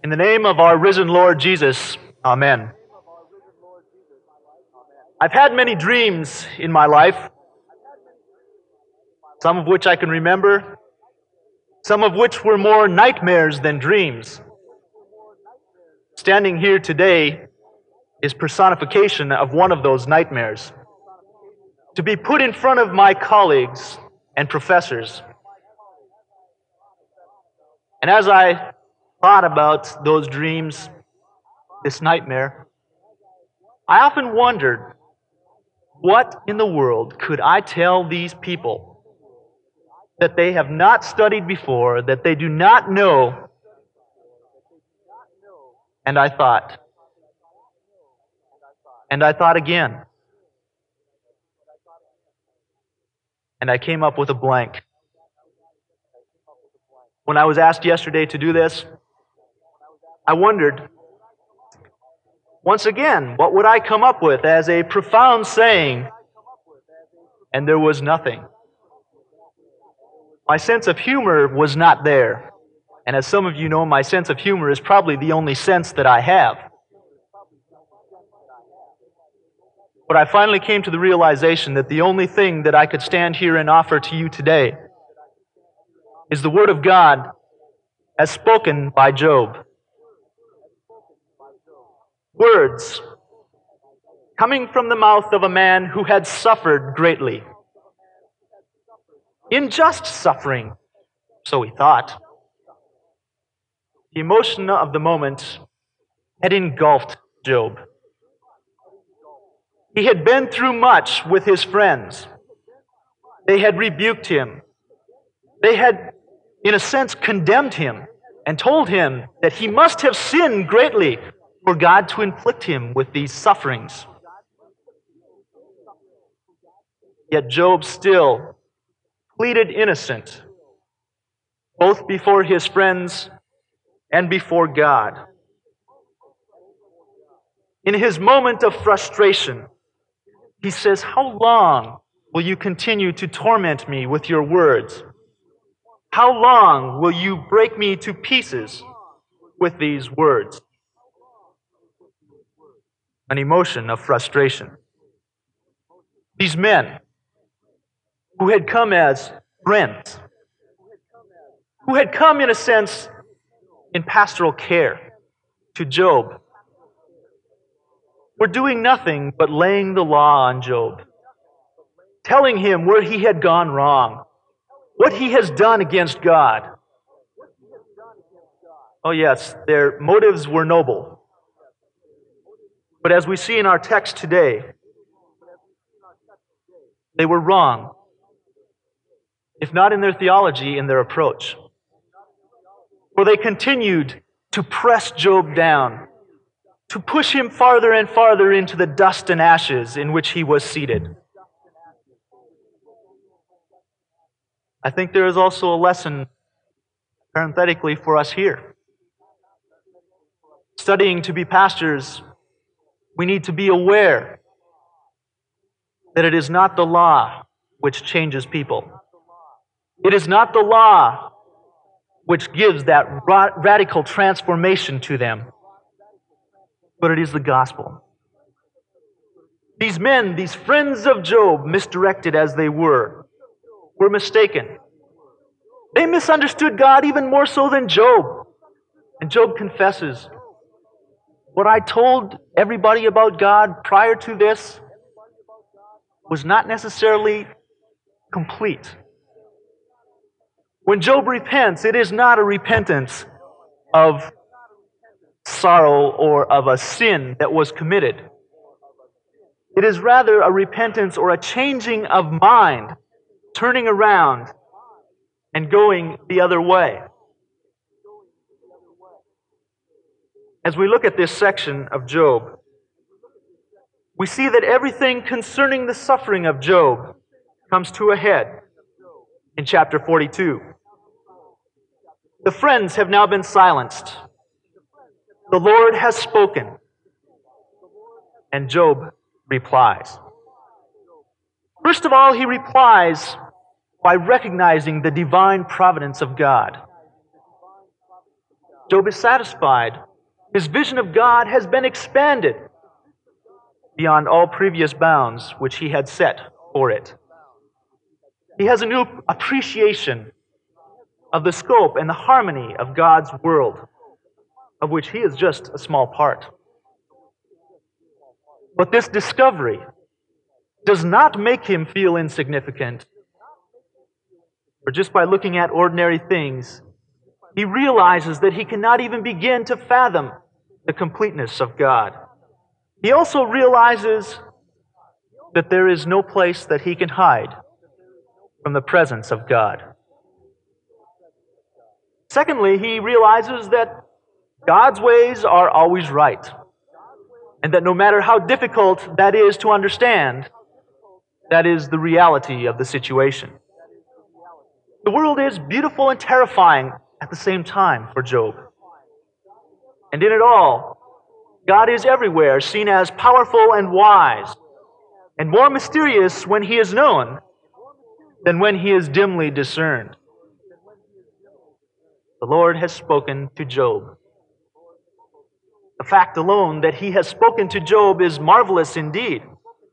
In the name of our risen Lord Jesus, Amen. I've had many dreams in my life, some of which I can remember, some of which were more nightmares than dreams. Standing here today is personification of one of those nightmares. To be put in front of my colleagues and professors. And as I thought about those dreams, this nightmare, I often wondered, what in the world could I tell these people that they have not studied before, that they do not know? And I thought again. And I came up with a blank. When I was asked yesterday to do this, I wondered, once again, what would I come up with as a profound saying? And there was nothing. My sense of humor was not there. And as some of you know, my sense of humor is probably the only sense that I have. But I finally came to the realization that the only thing that I could stand here and offer to you today is the Word of God as spoken by Job. Words coming from the mouth of a man who had suffered greatly. Unjust suffering, so he thought. The emotion of the moment had engulfed Job. He had been through much with his friends. They had rebuked him. They had, in a sense, condemned him and told him that he must have sinned greatly for God to inflict him with these sufferings. Yet Job still pleaded innocent, both before his friends and before God. In his moment of frustration, he says, "How long will you continue to torment me with your words? How long will you break me to pieces with these words?" An emotion of frustration. These men who had come as friends, who had come in a sense in pastoral care to Job, were doing nothing but laying the law on Job, telling him where he had gone wrong, what he has done against God. Oh yes, their motives were noble. But as we see in our text today, they were wrong, if not in their theology, in their approach. For they continued to press Job down, to push him farther and farther into the dust and ashes in which he was seated. I think there is also a lesson, parenthetically, for us here. Studying to be pastors, we need to be aware that it is not the law which changes people. It is not the law which gives that radical transformation to them, but it is the gospel. These men, these friends of Job, misdirected as they were mistaken. They misunderstood God even more so than Job. And Job confesses, what I told everybody about God prior to this was not necessarily complete. When Job repents, it is not a repentance of sorrow or of a sin that was committed. It is rather a repentance or a changing of mind, turning around and going the other way. As we look at this section of Job, we see that everything concerning the suffering of Job comes to a head in chapter 42. The friends have now been silenced. The Lord has spoken. And Job replies. First of all, he replies by recognizing the divine providence of God. Job is satisfied. His vision of God has been expanded beyond all previous bounds which he had set for it. He has a new appreciation of the scope and the harmony of God's world, of which he is just a small part. But this discovery does not make him feel insignificant, or just by looking at ordinary things, he realizes that he cannot even begin to fathom the completeness of God. He also realizes that there is no place that he can hide from the presence of God. Secondly, he realizes that God's ways are always right, and that no matter how difficult that is to understand, that is the reality of the situation. The world is beautiful and terrifying at the same time for Job. And in it all, God is everywhere seen as powerful and wise, and more mysterious when he is known than when he is dimly discerned. The Lord has spoken to Job. The fact alone that he has spoken to Job is marvelous indeed.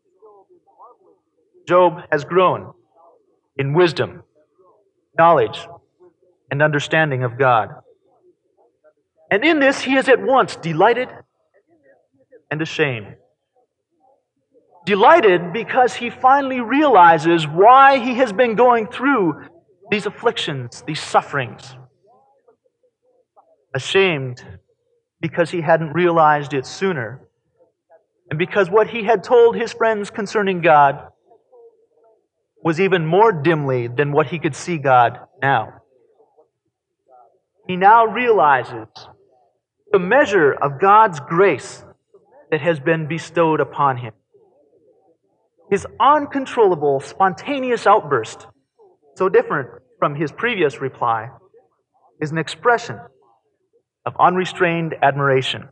Job has grown in wisdom, knowledge, and understanding of God. And in this he is at once delighted and ashamed. Delighted because he finally realizes why he has been going through these afflictions, these sufferings. Ashamed because he hadn't realized it sooner, and because what he had told his friends concerning God was even more dimly than what he could see God now. He now realizes the measure of God's grace that has been bestowed upon him. His uncontrollable, spontaneous outburst, so different from his previous reply, is an expression of unrestrained admiration.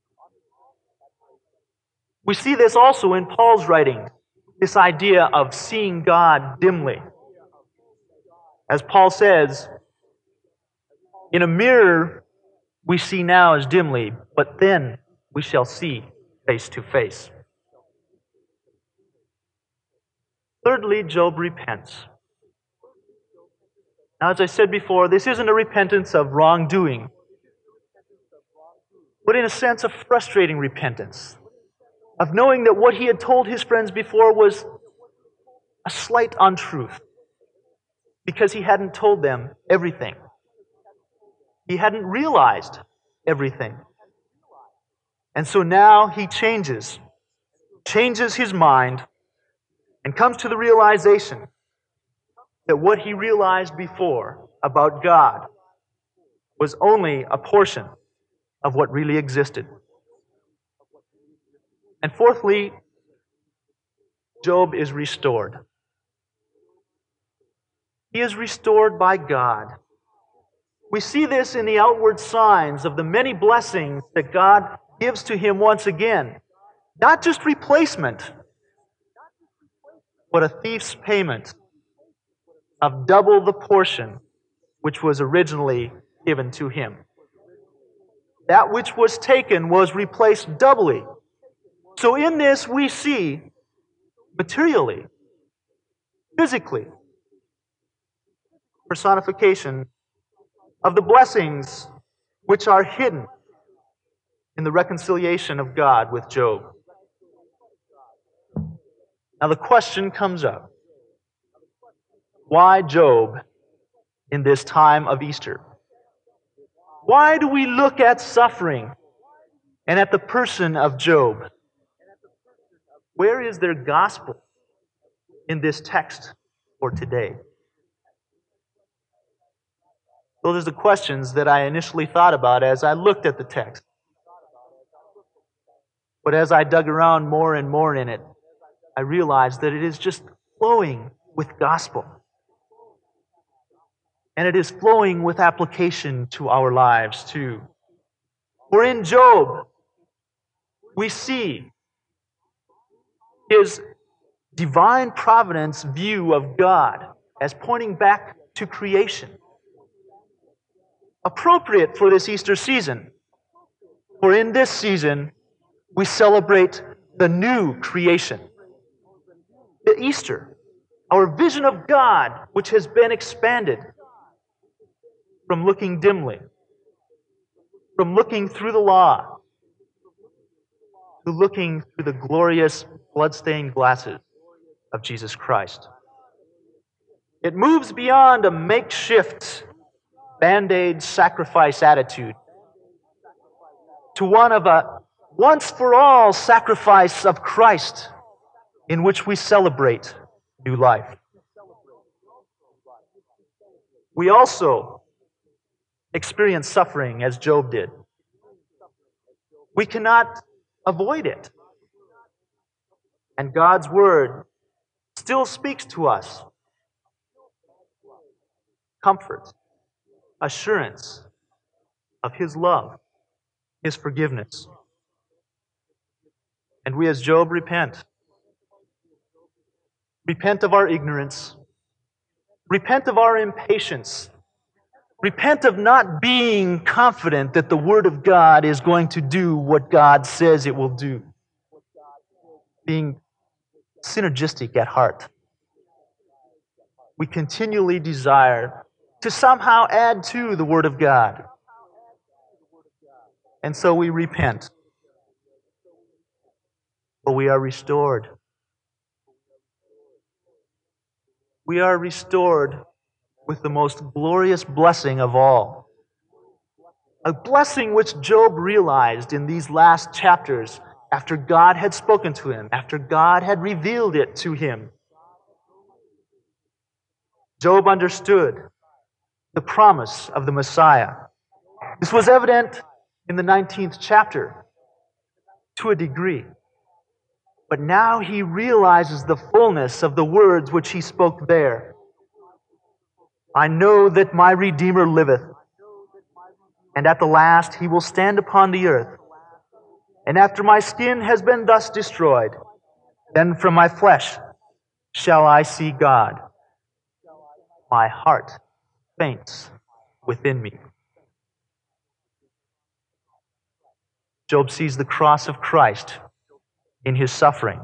We see this also in Paul's writing, this idea of seeing God dimly. As Paul says, in a mirror we see now as dimly, but then we shall see face to face. Thirdly, Job repents. Now, as I said before, this isn't a repentance of wrongdoing, but in a sense a frustrating repentance, of knowing that what he had told his friends before was a slight untruth, because he hadn't told them everything. He hadn't realized everything. And so now he changes his mind, and comes to the realization that what he realized before about God was only a portion of what really existed. And fourthly, Job is restored. He is restored by God. We see this in the outward signs of the many blessings that God gives to him once again. Not just replacement, but a thief's payment of double the portion which was originally given to him. That which was taken was replaced doubly. So in this we see materially, physically, personification of the blessings which are hidden in the reconciliation of God with Job. Now the question comes up, why Job in this time of Easter? Why do we look at suffering and at the person of Job? Where is their gospel in this text for today? Those are the questions that I initially thought about as I looked at the text. But as I dug around more and more in it, I realized that it is just flowing with gospel. And it is flowing with application to our lives too. For in Job, we see his divine providence view of God as pointing back to creation. appropriate for this Easter season. For in this season, we celebrate the new creation. The Easter, our vision of God, which has been expanded from looking dimly, from looking through the law, to looking through the glorious blood-stained glasses of Jesus Christ. It moves beyond a makeshift Band-Aid sacrifice attitude to one of a once-for-all sacrifice of Christ in which we celebrate new life. We also experience suffering as Job did. We cannot avoid it. And God's Word still speaks to us comfort, assurance of His love, His forgiveness. And we as Job repent. Repent of our ignorance. Repent of our impatience. Repent of not being confident that the Word of God is going to do what God says it will do. Being synergistic at heart. We continually desire to somehow add to the Word of God. And so we repent. But we are restored. We are restored with the most glorious blessing of all. A blessing which Job realized in these last chapters after God had spoken to him, after God had revealed it to him. Job understood the promise of the Messiah. This was evident in the 19th chapter to a degree. But now he realizes the fullness of the words which he spoke there. I know that my Redeemer liveth, and at the last he will stand upon the earth. And after my skin has been thus destroyed, then from my flesh shall I see God. My heart faints within me. Job sees the cross of Christ in his suffering.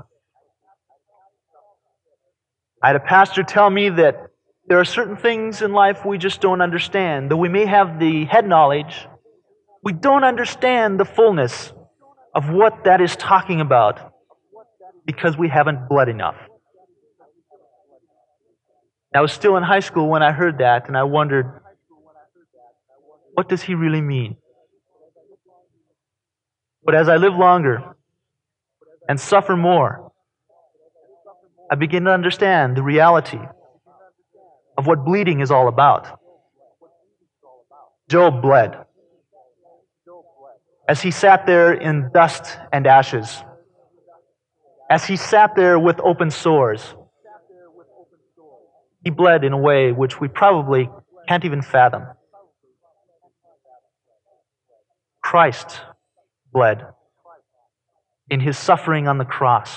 I had a pastor tell me that there are certain things in life we just don't understand. Though we may have the head knowledge, we don't understand the fullness of what that is talking about because we haven't bled enough. I was still in high school when I heard that, and I wondered, what does he really mean? But as I live longer and suffer more, I begin to understand the reality of what bleeding is all about. Job bled as he sat there in dust and ashes, as he sat there with open sores. He bled in a way which we probably can't even fathom. Christ bled in his suffering on the cross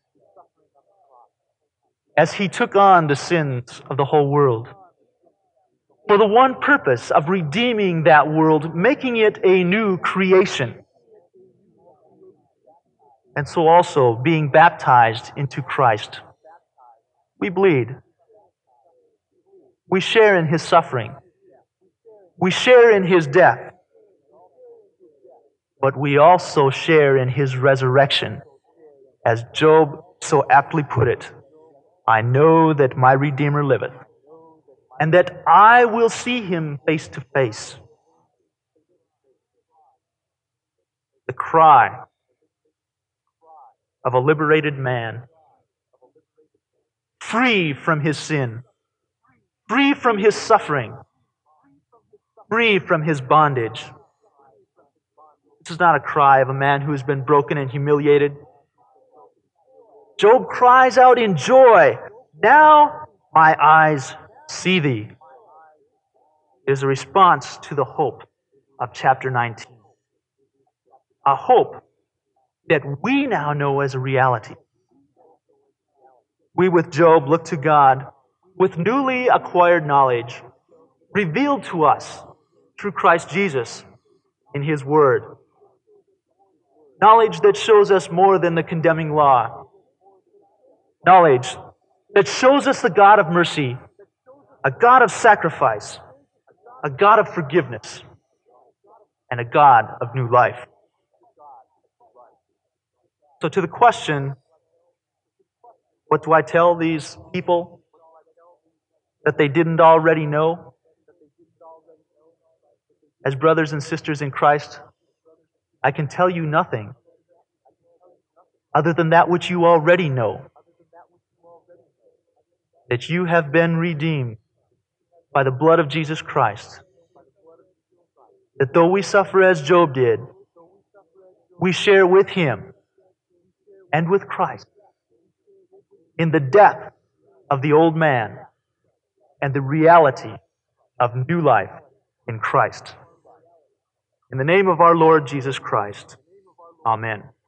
as he took on the sins of the whole world for the one purpose of redeeming that world, making it a new creation. And so also being baptized into Christ. We bleed. We share in his suffering. We share in his death. But we also share in his resurrection. As Job so aptly put it, I know that my Redeemer liveth, and that I will see him face to face. The cry of a liberated man, free from his sin, free from his suffering, free from his bondage. This is not a cry of a man who has been broken and humiliated. Job cries out in joy, now my eyes see thee. It is a response to the hope of chapter 19. A hope that we now know as a reality. We with Job look to God with newly acquired knowledge, revealed to us through Christ Jesus in His Word. Knowledge that shows us more than the condemning law. Knowledge that shows us the God of mercy, a God of sacrifice, a God of forgiveness, and a God of new life. So to the question, what do I tell these people that they didn't already know? As brothers and sisters in Christ, I can tell you nothing other than that which you already know, that you have been redeemed by the blood of Jesus Christ, that though we suffer as Job did, we share with Him and with Christ in the death of the old man and the reality of new life in Christ. In the name of our Lord Jesus Christ, amen.